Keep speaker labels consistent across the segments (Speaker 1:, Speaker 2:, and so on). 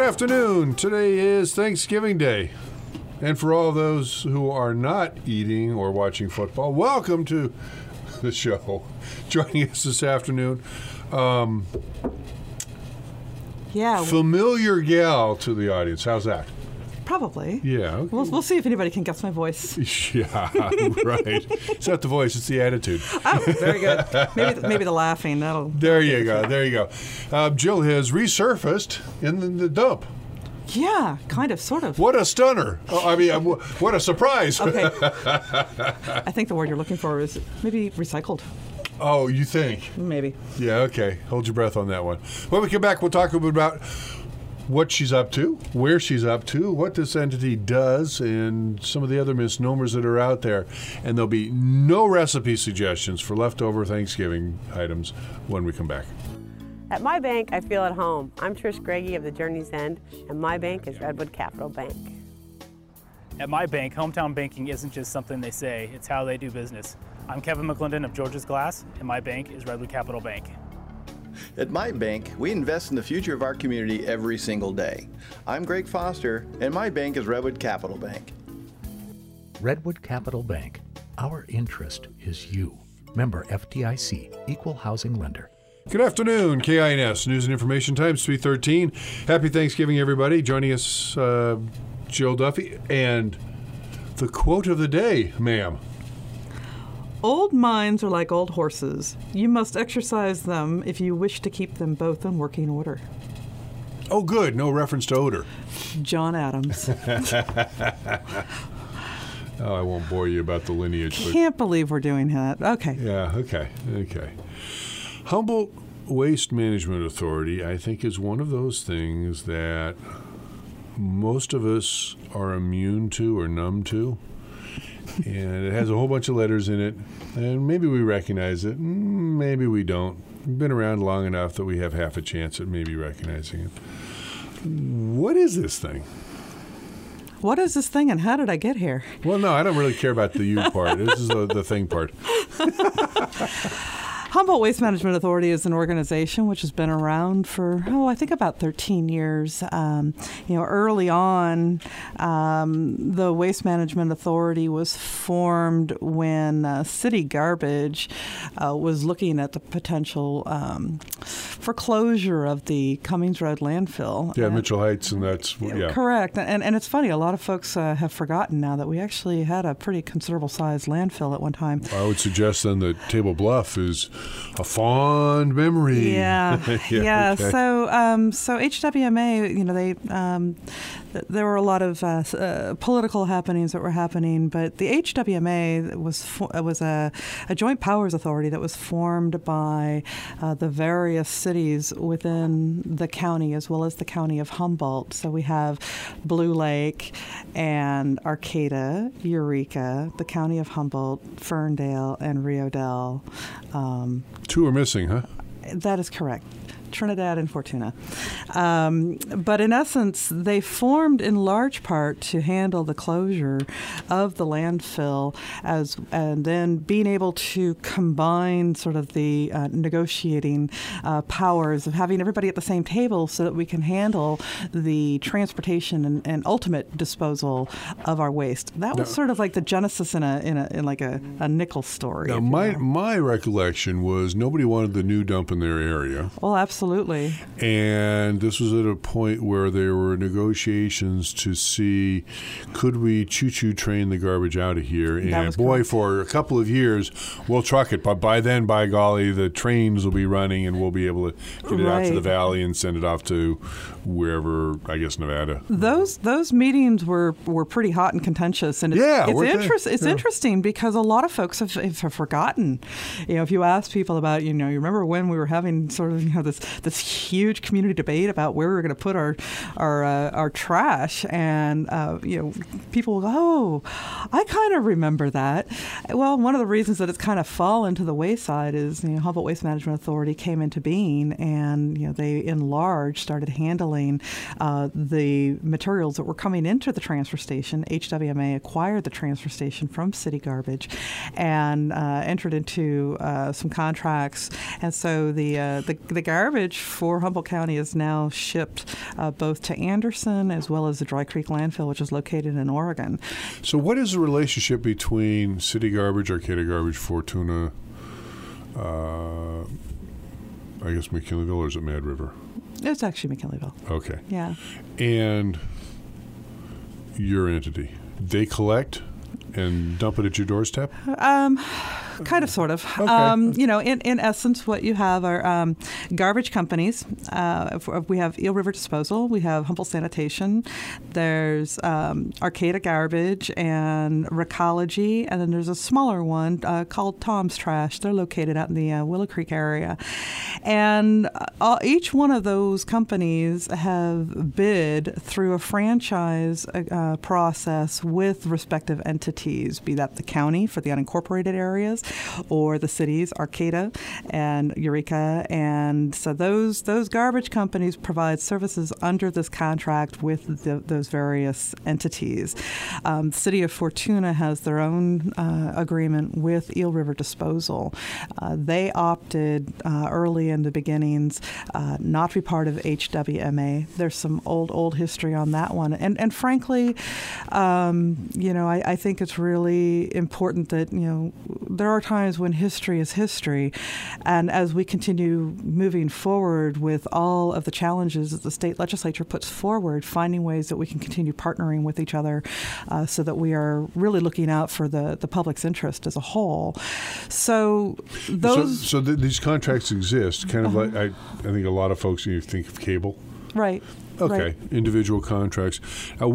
Speaker 1: Good afternoon. Today is Thanksgiving Day. And for all those who are not eating or watching football, welcome to the show. Joining us this afternoon, familiar gal to the audience. How's that?
Speaker 2: Probably.
Speaker 1: Yeah. Okay.
Speaker 2: We'll see if anybody can guess my voice.
Speaker 1: Yeah, right. It's not the voice, it's the attitude.
Speaker 2: Oh, very good. Maybe the laughing.
Speaker 1: There you go. Jill has resurfaced in the dump.
Speaker 2: Yeah, kind of, sort of.
Speaker 1: What a stunner. What a surprise.
Speaker 2: Okay. I think the word you're looking for is maybe recycled.
Speaker 1: Oh, you think?
Speaker 2: Maybe.
Speaker 1: Yeah, okay. Hold your breath on that one. When we come back, we'll talk a bit about what she's up to, where she's up to, what this entity does, and some of the other misnomers that are out there. And there'll be no recipe suggestions for leftover Thanksgiving items when we come back.
Speaker 3: At my bank, I feel at home. I'm Trish Greggy of the Journey's End, and my bank is Redwood Capital Bank.
Speaker 4: At my bank, hometown banking isn't just something they say, it's how they do business. I'm Kevin McClendon of George's Glass, and my bank is Redwood Capital Bank.
Speaker 5: At my bank, we invest in the future of our community every single day. I'm Greg Foster, and my bank is Redwood Capital Bank.
Speaker 6: Redwood Capital Bank. Our interest is you. Member FDIC, Equal Housing Lender.
Speaker 1: Good afternoon, KINS News and Information Times 3:13. Happy Thanksgiving, everybody. Joining us, Jill Duffy, and the quote of the day, ma'am.
Speaker 2: Old minds are like old horses. You must exercise them if you wish to keep them both in working order.
Speaker 1: Oh, good. No reference to odor.
Speaker 2: John Adams.
Speaker 1: Oh, I won't bore you about the lineage.
Speaker 2: Can't believe we're doing that. Okay.
Speaker 1: Yeah, okay. Humboldt Waste Management Authority, I think, is one of those things that most of us are immune to or numb to. And it has a whole bunch of letters in it, and maybe we recognize it, maybe we don't. We've been around long enough that we have half a chance at maybe recognizing it. What is this thing?
Speaker 2: What is this thing, and how did I get here?
Speaker 1: Well, no, I don't really care about the you part. This is the thing part.
Speaker 2: Humboldt Waste Management Authority is an organization which has been around for, I think about 13 years. Early on, the Waste Management Authority was formed when city garbage was looking at the potential for closure of the Cummings Road landfill.
Speaker 1: Yeah, Mitchell Heights, and that's, yeah.
Speaker 2: Correct. And it's funny, a lot of folks have forgotten now that we actually had a pretty considerable sized landfill at one time.
Speaker 1: I would suggest then that Table Bluff is a fond memory.
Speaker 2: Yeah.
Speaker 1: Okay.
Speaker 2: So HWMA, there were a lot of political happenings that were happening, but the HWMA was a joint powers authority that was formed by the various cities within the county as well as the county of Humboldt. So we have Blue Lake and Arcata, Eureka, the county of Humboldt, Ferndale, and Rio Dell.
Speaker 1: Two are missing, huh?
Speaker 2: That is correct. Trinidad and Fortuna. But in essence, they formed in large part to handle the closure of the landfill and then being able to combine sort of the negotiating powers of having everybody at the same table so that we can handle the transportation and ultimate disposal of our waste. That was sort of like the genesis in a nickel story.
Speaker 1: Now, my recollection was nobody wanted the new dump in their area.
Speaker 2: Well, absolutely.
Speaker 1: And this was at a point where there were negotiations to see, could we choo-choo train the garbage out of here? And boy, correct. For a couple of years, we'll truck it. But by then, by golly, the trains will be running and we'll be able to get it out to the valley and send it off to wherever, I guess, Nevada.
Speaker 2: Those meetings were pretty hot and contentious. And it's interesting because a lot of folks have forgotten. If you ask people about, you remember when we were having sort of, this huge community debate about where we were going to put our trash, and people will go, "Oh, I kind of remember that." Well, one of the reasons that it's kind of fallen to the wayside is Humboldt Waste Management Authority came into being, and they in large started handling the materials that were coming into the transfer station. HWMA acquired the transfer station from City Garbage, and entered into some contracts, and so the garbage garbage for Humboldt County is now shipped both to Anderson as well as the Dry Creek landfill, which is located in Oregon.
Speaker 1: So what is the relationship between city garbage, Arcata Garbage, Fortuna, I guess McKinleyville, or is it Mad River?
Speaker 2: It's actually McKinleyville.
Speaker 1: Okay.
Speaker 2: Yeah.
Speaker 1: And your entity, they collect and dump it at your doorstep?
Speaker 2: Kind of, sort of.
Speaker 1: Okay.
Speaker 2: In essence, what you have are garbage companies. We have Eel River Disposal. We have Humboldt Sanitation. There's Arcata Garbage and Recology. And then there's a smaller one called Tom's Trash. They're located out in the Willow Creek area. And each one of those companies have bid through a franchise process with respective entities, be that the county for the unincorporated areas or the cities, Arcata and Eureka. And so those garbage companies provide services under this contract with those various entities. The city of Fortuna has their own agreement with Eel River Disposal. They opted early in the beginnings not to be part of HWMA. There's some old history on that one. And frankly, I think it's really important that, there are times when history is history. And as we continue moving forward with all of the challenges that the state legislature puts forward, finding ways that we can continue partnering with each other so that we are really looking out for the public's interest as a whole. So those...
Speaker 1: So these contracts exist, kind of like, I think a lot of folks, you think of cable.
Speaker 2: Right.
Speaker 1: Okay.
Speaker 2: Right.
Speaker 1: Individual contracts. Now,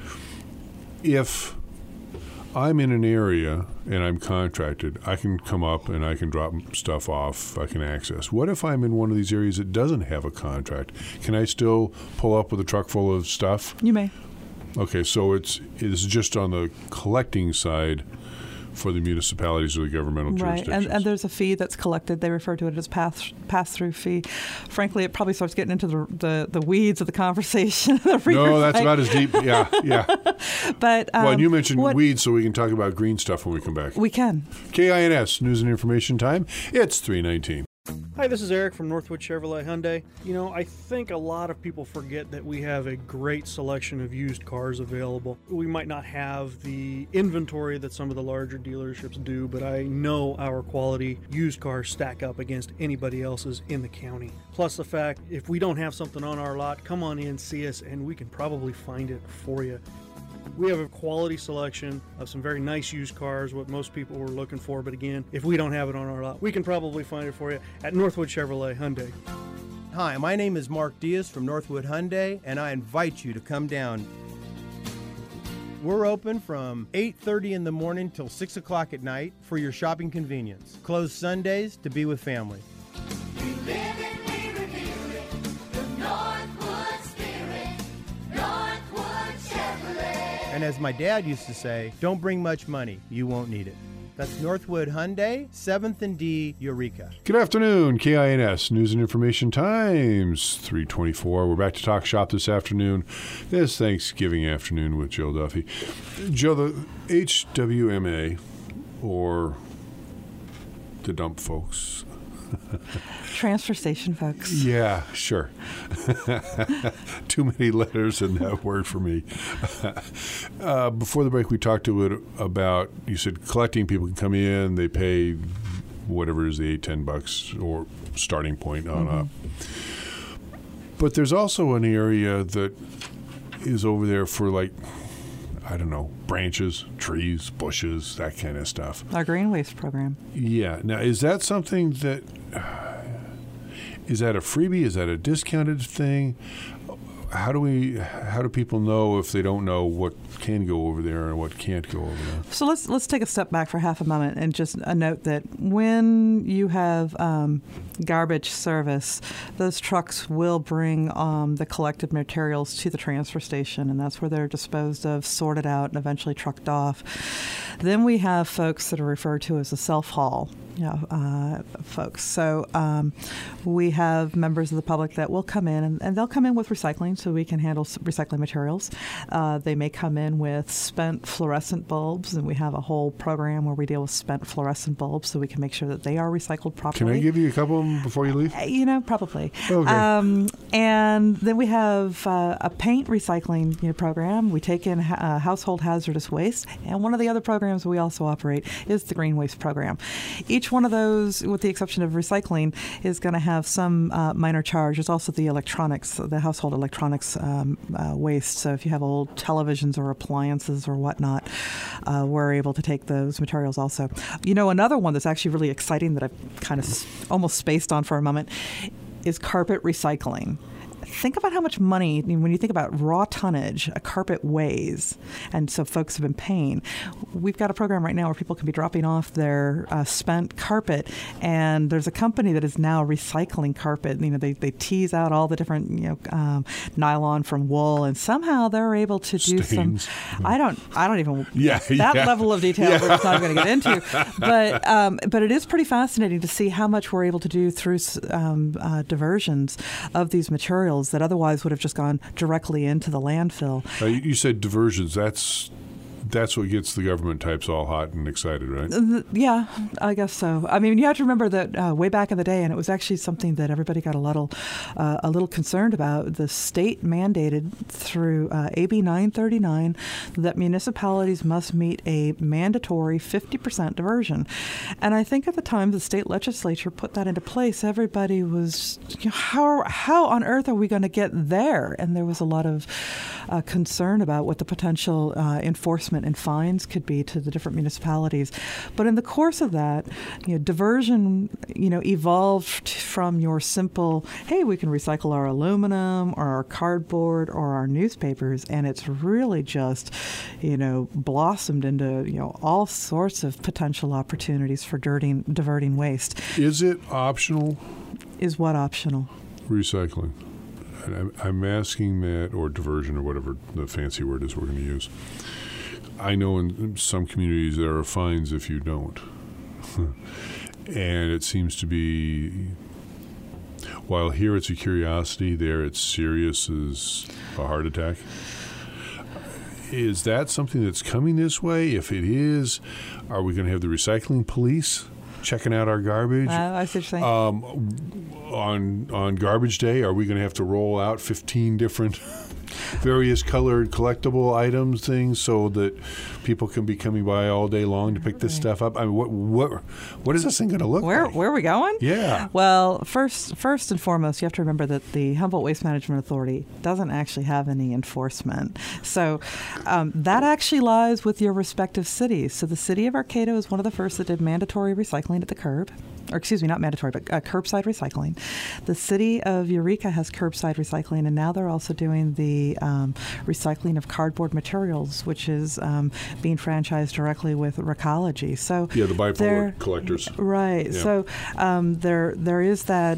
Speaker 1: if I'm in an area and I'm contracted, I can come up and I can drop stuff off, I can access. What if I'm in one of these areas that doesn't have a contract? Can I still pull up with a truck full of stuff?
Speaker 2: You may.
Speaker 1: Okay, so it's just on the collecting side for the municipalities or the governmental jurisdictions.
Speaker 2: Right, and there's a fee that's collected. They refer to it as pass-through fee. Frankly, it probably starts getting into the weeds of the conversation.
Speaker 1: No, that's about as deep. Yeah.
Speaker 2: But
Speaker 1: and you mentioned weeds, so we can talk about green stuff when we come back.
Speaker 2: We can.
Speaker 1: KINS, News and Information Time. It's 3:19.
Speaker 7: Hi, this is Eric from Northwood Chevrolet Hyundai. I think a lot of people forget that we have a great selection of used cars available. We might not have the inventory that some of the larger dealerships do, but I know our quality used cars stack up against anybody else's in the county. Plus the fact, if we don't have something on our lot, come on in, see us, and we can probably find it for you. We have a quality selection of some very nice used cars, what most people were looking for. But again, if we don't have it on our lot, we can probably find it for you at Northwood Chevrolet Hyundai.
Speaker 8: Hi, my name is Mark Diaz from Northwood Hyundai, and I invite you to come down. We're open from 8:30 in the morning till 6 o'clock at night for your shopping convenience. Closed Sundays to be with family.
Speaker 9: We live and we reveal it, the Northwood spirit, Northwood Chevrolet.
Speaker 8: And as my dad used to say, don't bring much money, you won't need it. That's Northwood Hyundai, 7th and D, Eureka.
Speaker 1: Good afternoon, KINS, News and Information Times, 3:24. We're back to Talk Shop this afternoon, this Thanksgiving afternoon with Joe Duffy. Joe, the HWMA, or the dump folks.
Speaker 2: Transfer station folks.
Speaker 1: Yeah, sure. Too many letters in that word for me. Before the break, we talked about, you said collecting people can come in, they pay whatever is the $8-10 or starting point on up. But there's also an area that is over there for branches, trees, bushes, that kind of stuff.
Speaker 2: Our green waste program.
Speaker 1: Yeah. Now, is that something that... Is that a freebie? Is that a discounted thing? How do people know if they don't know what can go over there and what can't go over there?
Speaker 2: So let's take a step back for half a moment and just note that when you have garbage service, those trucks will bring the collected materials to the transfer station, and that's where they're disposed of, sorted out, and eventually trucked off. Then we have folks that are referred to as the self-haul folks. So we have members of the public that will come in, and they'll come in with recycling so we can handle recycling materials. They may come in with spent fluorescent bulbs, and we have a whole program where we deal with spent fluorescent bulbs so we can make sure that they are recycled properly.
Speaker 1: Can I give you a couple of them before you leave?
Speaker 2: Probably.
Speaker 1: Okay.
Speaker 2: And then we have a paint recycling program. We take in household hazardous waste, and one of the other programs we also operate is the green waste program. Each one of those, with the exception of recycling, is going to have some minor charge. There's also the electronics, the household electronics waste. So if you have old televisions or appliances or whatnot, we're able to take those materials also. Another one that's actually really exciting that I've kind of almost spaced on for a moment is carpet recycling. Think about how much money, when you think about raw tonnage, a carpet weighs, and so folks have been paying. We've got a program right now where people can be dropping off their spent carpet, and there's a company that is now recycling carpet. They tease out all the different nylon from wool, and somehow they're able to do
Speaker 1: Stains.
Speaker 2: some. I don't even that level of detail we're just not going to get into, but it is pretty fascinating to see how much we're able to do through diversions of these materials that otherwise would have just gone directly into the landfill.
Speaker 1: You said diversions. That's what gets the government types all hot and excited, right?
Speaker 2: Yeah, I guess so. I mean, you have to remember that way back in the day, and it was actually something that everybody got a little concerned about. The state mandated through AB 939 that municipalities must meet a mandatory 50% diversion. And I think at the time the state legislature put that into place, everybody was, how on earth are we going to get there? And there was a lot of concern about what the potential enforcement and fines could be to the different municipalities. But in the course of that, diversion, evolved from your simple, hey, we can recycle our aluminum or our cardboard or our newspapers, and it's really just, blossomed into, all sorts of potential opportunities for diverting waste.
Speaker 1: Is it optional?
Speaker 2: Is what optional?
Speaker 1: Recycling. And I'm asking that, or diversion, or whatever the fancy word is we're going to use. I know in some communities there are fines if you don't. And it seems to be, while here it's a curiosity, there it's serious as a heart attack. Is that something that's coming this way? If it is, are we going to have the recycling police checking out our garbage?
Speaker 2: I see what you're saying.
Speaker 1: On garbage day, are we going to have to roll out 15 different various colored collectible items, things, so that people can be coming by all day long to pick this stuff up? I mean, what is this thing going to look like?
Speaker 2: Where are we going?
Speaker 1: Yeah.
Speaker 2: Well, first and foremost, you have to remember that the Humboldt Waste Management Authority doesn't actually have any enforcement. So that actually lies with your respective cities. So the city of Arcata is one of the first that did mandatory recycling at the curb. Or excuse me, not mandatory, but curbside recycling. The city of Eureka has curbside recycling, and now they're also doing the recycling of cardboard materials, which is being franchised directly with Recology. So
Speaker 1: the bipolar collectors.
Speaker 2: Right. Yeah. So there is that.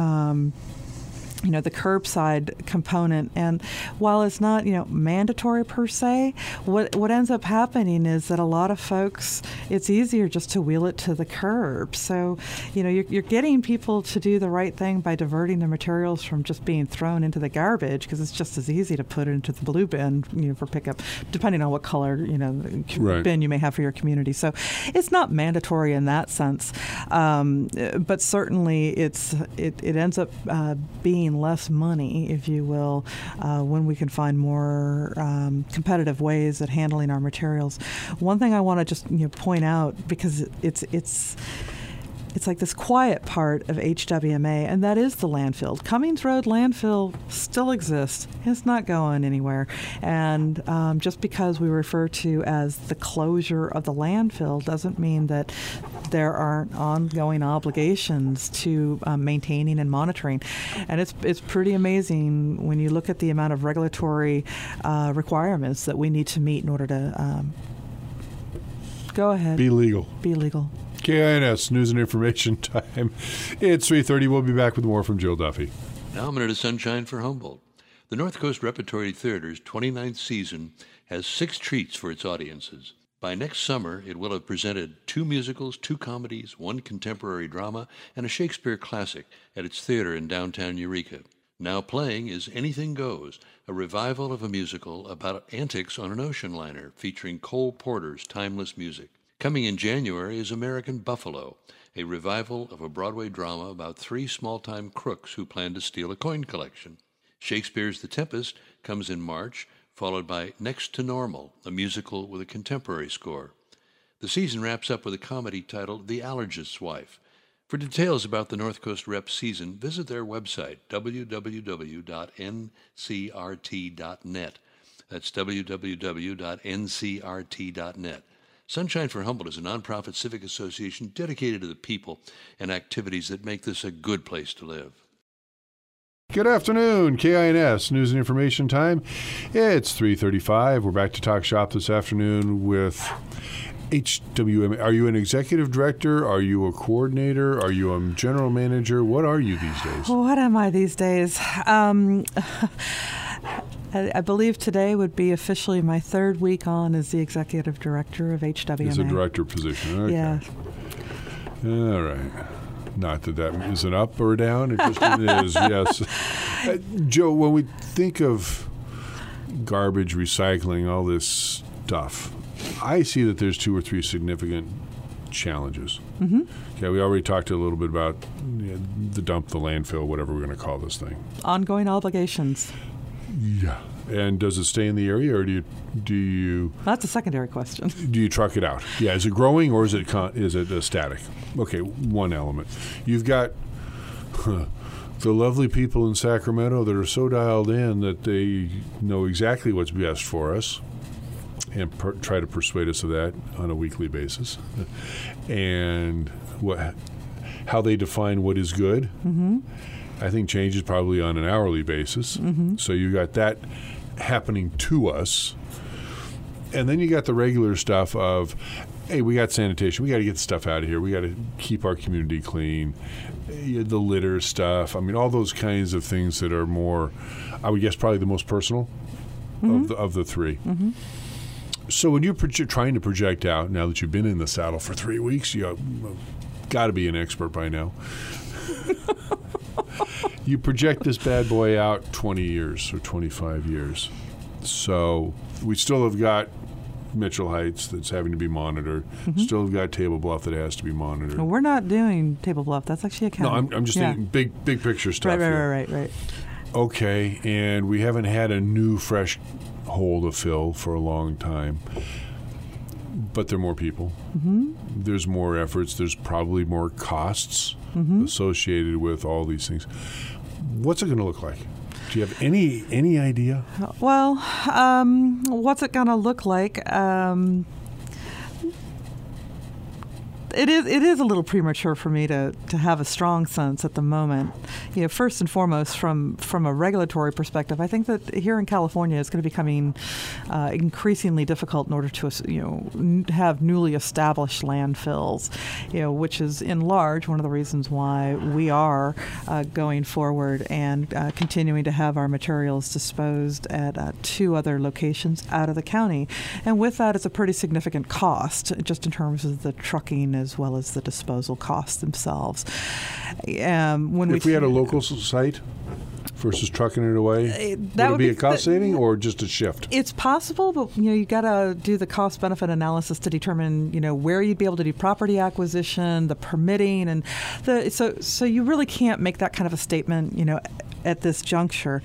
Speaker 2: The curbside component. And while it's not, mandatory per se, what ends up happening is that a lot of folks, it's easier just to wheel it to the curb. So, you're getting people to do the right thing by diverting the materials from just being thrown into the garbage, because it's just as easy to put it into the blue bin, for pickup, depending on what color, bin you may have for your community. So it's not mandatory in that sense. But certainly it ends up being less money, if you will, when we can find more competitive ways at handling our materials. One thing I want to just point out, because it's like this quiet part of HWMA, and that is the landfill. Cummings Road landfill still exists. It's not going anywhere. And just because we refer to as the closure of the landfill doesn't mean that there aren't ongoing obligations to maintaining and monitoring. And it's pretty amazing when you look at the amount of regulatory requirements that we need to meet in order to go ahead.
Speaker 1: Be legal.
Speaker 2: Be legal.
Speaker 1: KINS News and Information Time. It's 3:30. We'll be back with more from Jill Duffy.
Speaker 10: Now a minute of sunshine for Humboldt. The North Coast Repertory Theater's 29th season has 6 treats for its audiences. By next summer, it will have presented 2 musicals, 2 comedies, 1 contemporary drama, and a Shakespeare classic at its theater in downtown Eureka. Now playing is Anything Goes, a revival of a musical about antics on an ocean liner featuring Cole Porter's timeless music. Coming in January is American Buffalo, a revival of a Broadway drama about three small-time crooks who plan to steal a coin collection. Shakespeare's The Tempest comes in March, followed by Next to Normal, a musical with a contemporary score. The season wraps up with a comedy titled The Allergist's Wife. For details about the North Coast Rep season, visit their website, www.ncrt.net. That's www.ncrt.net. Sunshine for Humboldt is a nonprofit civic association dedicated to the people and activities that make this a good place to live.
Speaker 1: Good afternoon, KINS News and Information Time. It's 3:35. We're back to Talk Shop this afternoon with HWM. Are you an executive director? Are you a coordinator? Are you a general manager? What are you these days?
Speaker 2: What am I these days? I believe today would be officially my third week on as the executive director of HWMA.
Speaker 1: It's a director position. Okay.
Speaker 2: Yeah.
Speaker 1: All right. Not that is an up or down. It just is, yes. Joe, when we think of garbage, recycling, all this stuff, I see that there's two or three significant challenges.
Speaker 2: Mm-hmm.
Speaker 1: Okay, we already talked a little bit about the dump, the landfill, whatever we're going to call this thing.
Speaker 2: Ongoing obligations.
Speaker 1: Yeah. And does it stay in the area, or do you?
Speaker 2: That's a secondary question.
Speaker 1: Do you truck it out? Yeah. Is it growing, or is it static? Okay. One element. You've got the lovely people in Sacramento that are so dialed in that they know exactly what's best for us, and try to persuade us of that on a weekly basis, and how they define what is good.
Speaker 2: Mm-hmm.
Speaker 1: I think changes probably on an hourly basis.
Speaker 2: Mm-hmm.
Speaker 1: So you got that happening to us. And then you got the regular stuff of, hey, we got sanitation. We got to get the stuff out of here. We got to keep our community clean. The litter stuff. I mean, all those kinds of things that are more, I would guess, probably the most personal of the three.
Speaker 2: Mm-hmm.
Speaker 1: So when you're trying to project out, now that you've been in the saddle for 3 weeks, you got to be an expert by now. You project this bad boy out 20 years or 25 years. So we still have got Mitchell Heights that's having to be monitored.
Speaker 2: Mm-hmm.
Speaker 1: Still have got Table Bluff that has to be monitored.
Speaker 2: Well, we're not doing Table Bluff. That's actually a county.
Speaker 1: No, I'm just thinking big picture stuff.
Speaker 2: Right.
Speaker 1: Okay, and we haven't had a new fresh hole to fill for a long time. But there are more people.
Speaker 2: Mm-hmm.
Speaker 1: There's more efforts. There's probably more costs associated with all these things. What's it going to look like? Do you have any idea?
Speaker 2: Well, what's it going to look like? It is a little premature for me to have a strong sense at the moment. You know, first and foremost, from a regulatory perspective, I think that here in California it's going to be becoming increasingly difficult in order to have newly established landfills. Which is in large one of the reasons why we are going forward and continuing to have our materials disposed at 2 other locations out of the county. And with that, it's a pretty significant cost, just in terms of the trucking as well as the disposal costs themselves.
Speaker 1: If we had a local site versus trucking it away, would it be a cost saving or just a shift?
Speaker 2: It's possible, but you got to do the cost benefit analysis to determine where you'd be able to do property acquisition, the permitting, and so you really can't make that kind of a statement at this juncture.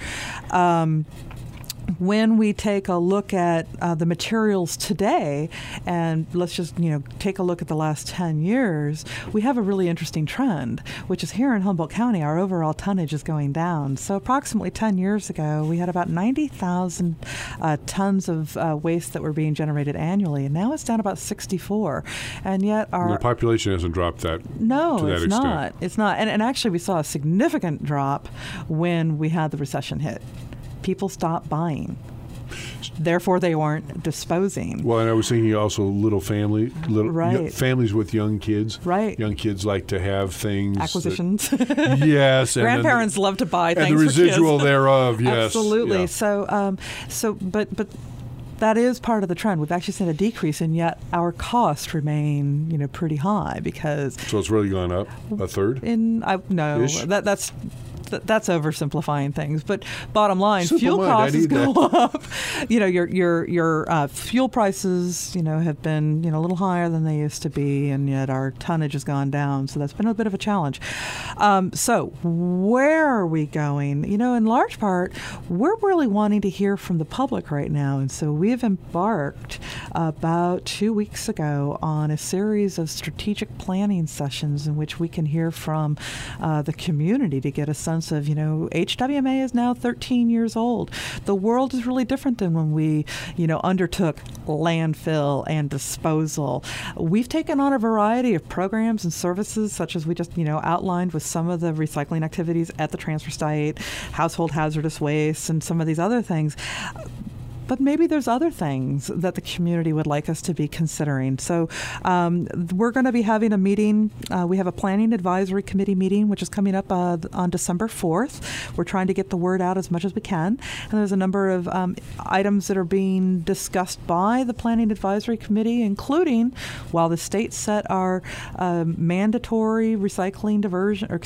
Speaker 2: When we take a look at the materials today, and let's just take a look at the last 10 years, we have a really interesting trend, which is here in Humboldt County, our overall tonnage is going down. So approximately 10 years ago, we had about 90,000 tons of waste that were being generated annually, and now it's down about 64. And yet
Speaker 1: the population hasn't dropped that.
Speaker 2: No,
Speaker 1: to that
Speaker 2: it's
Speaker 1: extent.
Speaker 2: not. It's not. And actually, we saw a significant drop when we had the recession hit. People stopped buying. Therefore, they weren't disposing.
Speaker 1: Well, and I was thinking also families with young kids.
Speaker 2: Right.
Speaker 1: Young kids like to have things.
Speaker 2: Acquisitions.
Speaker 1: Yes.
Speaker 2: Grandparents love to buy things.
Speaker 1: And the residual
Speaker 2: for kids.
Speaker 1: thereof, yes.
Speaker 2: Absolutely.
Speaker 1: Yeah.
Speaker 2: But that is part of the trend. We've actually seen a decrease, and yet our costs remain, pretty high because.
Speaker 1: So it's really gone up a third?
Speaker 2: No, that's that's oversimplifying things. But bottom line,
Speaker 1: Simple
Speaker 2: fuel
Speaker 1: mind,
Speaker 2: costs go
Speaker 1: that.
Speaker 2: up. Your fuel prices, have been a little higher than they used to be, and yet our tonnage has gone down. So that's been a bit of a challenge. So where are we going? In large part, we're really wanting to hear from the public right now, and so we have embarked about 2 weeks ago on a series of strategic planning sessions in which we can hear from the community to get a sense of, HWMA is now 13 years old. The world is really different than when we, undertook landfill and disposal. We've taken on a variety of programs and services, such as we just, outlined with some of the recycling activities at the transfer site, household hazardous waste, and some of these other things. But maybe there's other things that the community would like us to be considering. So we're going to be having a meeting. We have a planning advisory committee meeting, which is coming up on December 4th. We're trying to get the word out as much as we can. And there's a number of items that are being discussed by the planning advisory committee, including while the state set our mandatory diversion at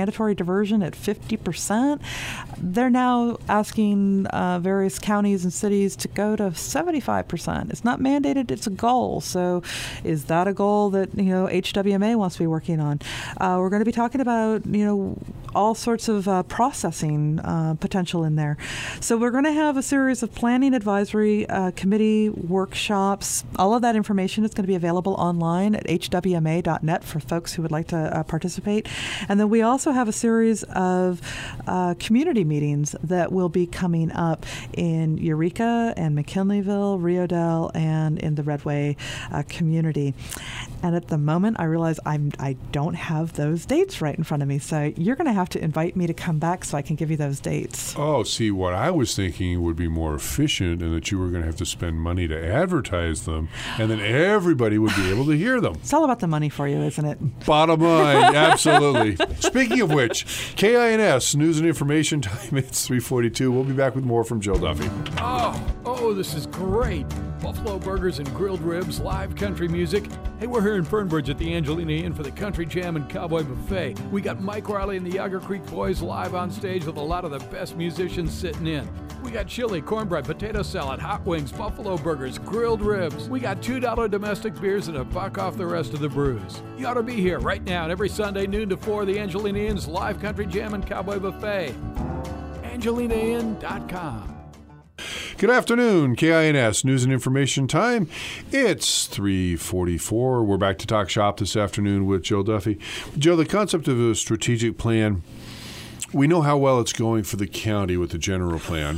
Speaker 2: 50%, they're now asking various counties and cities to go to 75%. It's not mandated, it's a goal. So is that a goal that, HWMA wants to be working on? We're going to be talking about, all sorts of processing potential in there. So we're going to have a series of planning advisory committee workshops. All of that information is going to be available online at hwma.net for folks who would like to participate. And then we also have a series of community meetings that will be coming up in Eureka and McKinleyville, Riodale, and in the Redway community. And at the moment, I realize I don't have those dates right in front of me. So you're going to have to invite me to come back so I can give you those dates.
Speaker 1: Oh, see, what I was thinking would be more efficient and that you were going to have to spend money to advertise them, and then everybody would be able to hear them.
Speaker 2: It's all about the money for you, isn't it?
Speaker 1: Bottom line, absolutely. Speaking of which, KINS News and Information Time, it's 3:42. We'll be back with more from Jill Duffy.
Speaker 11: Oh, this is great. Buffalo burgers and grilled ribs, live country music. Hey, we're here in Fernbridge at the Angelina Inn for the Country Jam and Cowboy Buffet. We got Mike Riley and the Yager Creek Boys live on stage with a lot of the best musicians sitting in. We got chili, cornbread, potato salad, hot wings, buffalo burgers, grilled ribs. We got $2 domestic beers and $1 off the rest of the brews. You ought to be here right now and every Sunday noon to 4, the Angelina Inn's live Country Jam and Cowboy Buffet. AngelinaInn.com.
Speaker 1: Good afternoon, KINS News and Information Time. It's 3:44. We're back to talk shop this afternoon with Joe Duffy. Joe, the concept of a strategic plan, we know how well it's going for the county with the general plan.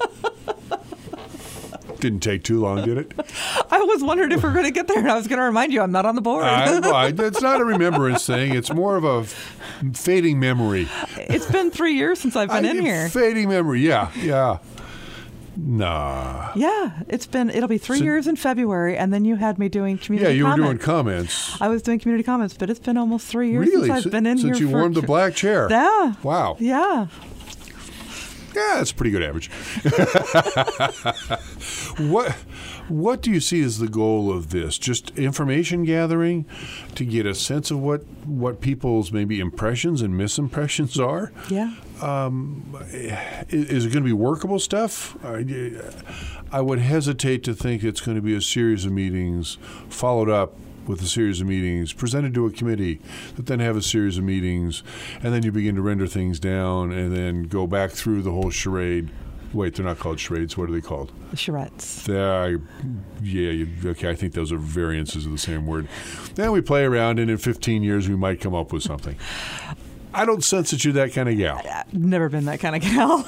Speaker 1: Didn't take too long, did it?
Speaker 2: I was wondering if we're going to get there, and I was going to remind you I'm not on the board.
Speaker 1: It's not a remembrance thing. It's more of a fading memory.
Speaker 2: It's been 3 years since I've been in here.
Speaker 1: Fading memory, yeah. Nah.
Speaker 2: Yeah, it'll be 3 years in February, and then you had me doing community comments.
Speaker 1: Yeah, you were doing comments.
Speaker 2: I was doing community comments, but it's been almost 3 years
Speaker 1: really?
Speaker 2: since I've been in here.
Speaker 1: Since you warmed the black chair.
Speaker 2: Yeah.
Speaker 1: Wow.
Speaker 2: Yeah.
Speaker 1: Yeah, that's a pretty good average. What do you see as the goal of this? Just information gathering to get a sense of what people's maybe impressions and misimpressions are?
Speaker 2: Yeah.
Speaker 1: Is it going to be workable stuff? I would hesitate to think it's going to be a series of meetings followed up with a series of meetings presented to a committee that then have a series of meetings, and then you begin to render things down and then go back through the whole charade. Wait, they're not called charades. What are they called?
Speaker 2: The charrettes.
Speaker 1: Okay, I think those are variances of the same word. Then we play around, and in 15 years we might come up with something. I don't sense that you're that kind of gal.
Speaker 2: I've never been that kind of gal.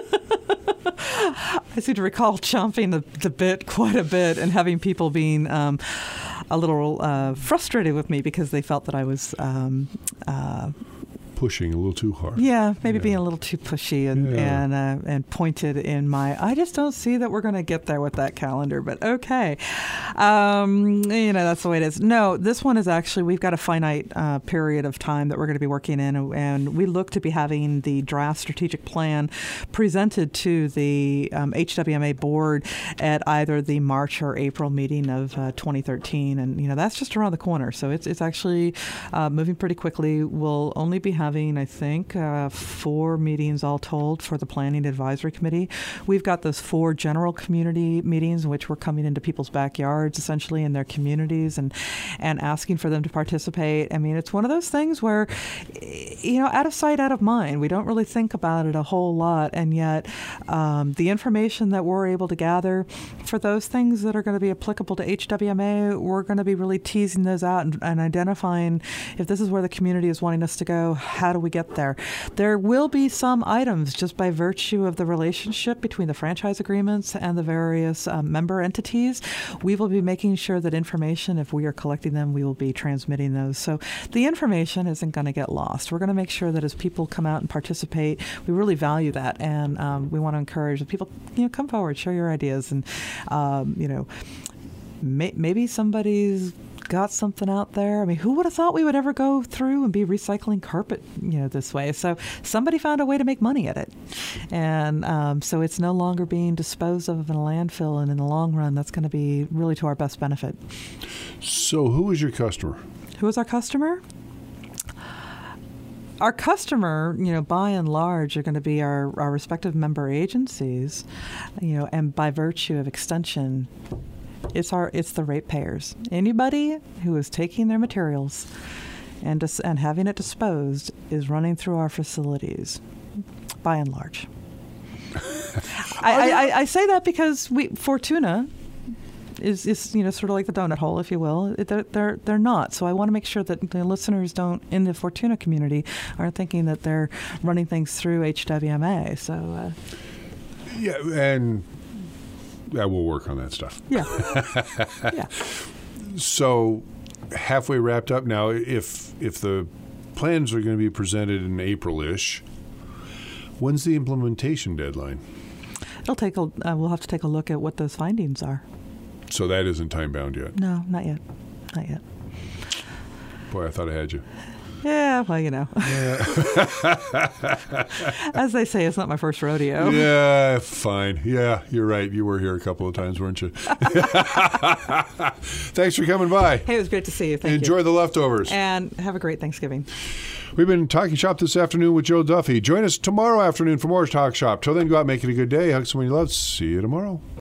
Speaker 2: I seem to recall chomping the bit quite a bit and having people being a little frustrated with me because they felt that I was
Speaker 1: pushing a little too hard.
Speaker 2: Yeah, maybe being a little too pushy and pointed in my. I just don't see that we're going to get there with that calendar. But okay, that's the way it is. No, this one is actually we've got a finite period of time that we're going to be working in, and we look to be having the draft strategic plan presented to the HWMA board at either the March or April meeting of 2013, and that's just around the corner. So it's actually moving pretty quickly. We'll only be having having, I think, 4 meetings all told for the Planning Advisory Committee. We've got those 4 general community meetings in which we're coming into people's backyards, essentially, in their communities and asking for them to participate. I mean, it's one of those things where, out of sight, out of mind. We don't really think about it a whole lot, and yet the information that we're able to gather for those things that are going to be applicable to HWMA, we're going to be really teasing those out and identifying if this is where the community is wanting us to go, how do we get there? There will be some items just by virtue of the relationship between the franchise agreements and the various member entities. We will be making sure that information, if we are collecting them, we will be transmitting those. So the information isn't going to get lost. We're going to make sure that as people come out and participate, we really value that, and we want to encourage that people, come forward, share your ideas, and maybe somebody's got something out there. I mean, who would have thought we would ever go through and be recycling carpet, this way? So somebody found a way to make money at it, and so it's no longer being disposed of in a landfill. And in the long run, that's going to be really to our best benefit.
Speaker 1: So, who is your customer?
Speaker 2: Who is our customer? Our customer, by and large, are going to be our respective member agencies, and by virtue of extension, it's the ratepayers. Anybody who is taking their materials and having it disposed is running through our facilities, by and large. I say that because Fortuna is sort of like the donut hole, if you will. They're not. So I want to make sure that the listeners in the Fortuna community aren't thinking that they're running things through HWMA. So
Speaker 1: yeah, and we'll work on that stuff.
Speaker 2: Yeah. Yeah.
Speaker 1: So halfway wrapped up now. If the plans are going to be presented in April-ish, when's the implementation deadline?
Speaker 2: We'll have to take a look at what those findings are.
Speaker 1: So that isn't time-bound yet?
Speaker 2: No, not yet. Not yet.
Speaker 1: Boy, I thought I had you.
Speaker 2: Yeah, well, Yeah. As they say, it's not my first rodeo.
Speaker 1: Yeah, fine. Yeah, you're right. You were here a couple of times, weren't you? Thanks for coming by.
Speaker 2: Hey, it was great to see you. Thank you.
Speaker 1: Enjoy the leftovers.
Speaker 2: And have a great Thanksgiving.
Speaker 1: We've been Talking Shop this afternoon with Joe Duffy. Join us tomorrow afternoon for more Talk Shop. Till then, go out, make it a good day. Hug someone you love. See you tomorrow.